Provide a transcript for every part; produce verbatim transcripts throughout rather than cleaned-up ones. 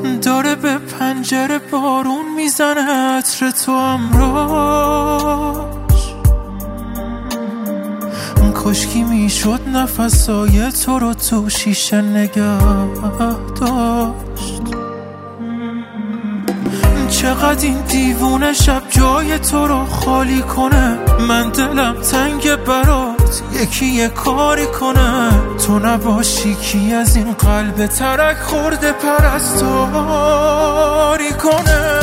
داره به پنجره بارون میزنه عطر تو امراش. کاشکی میشد نفسای تو رو تو شیشه نگه داشت. چقدر این دیوونه شب جای تو رو خالی کنه. من دلم تنگ برات یکی یه کاری کنه. تو نباشی کی از این قلب ترک خورده پرستاری کنه.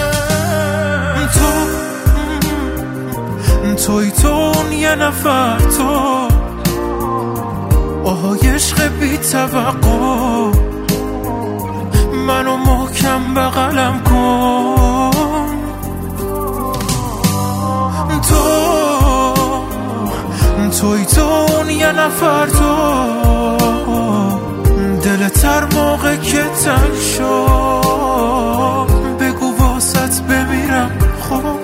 تو توی تو اون یه نفر تو آهای عشق بی توقع. منو محکم بغلم کن. تو توی تو اون یه نفر تو دلت هر موقع که تنگ شد بگو واسط بمیرم خب.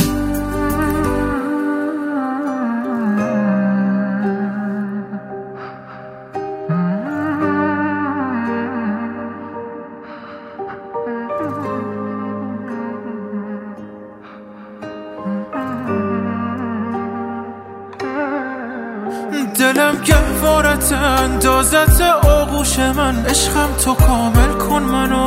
دلم گهوارت اندازت آغوش من. عشقم تو کامل کن منو.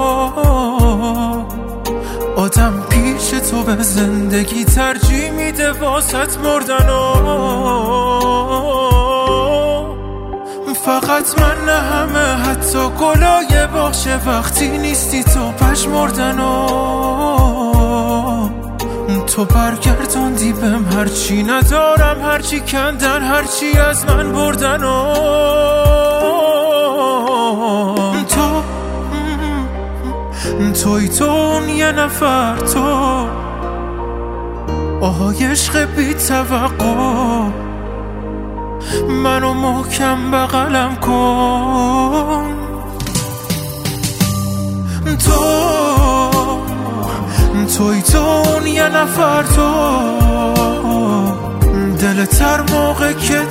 آدم پیش تو به زندگی ترجیح میده واسط مردنو. فقط من نه همه حتی گلای باغچه وقتی نیستی تو پژمردنو. تو برگردوندی بهم هرچی ندارم هرچی کندن هرچی از من بردن. و تو توی تو اون یه نفر تو آهای عشق بی توقع. منو محکم بغلم کن. تو توی تو اون یه نفر تو دلت هر موقع که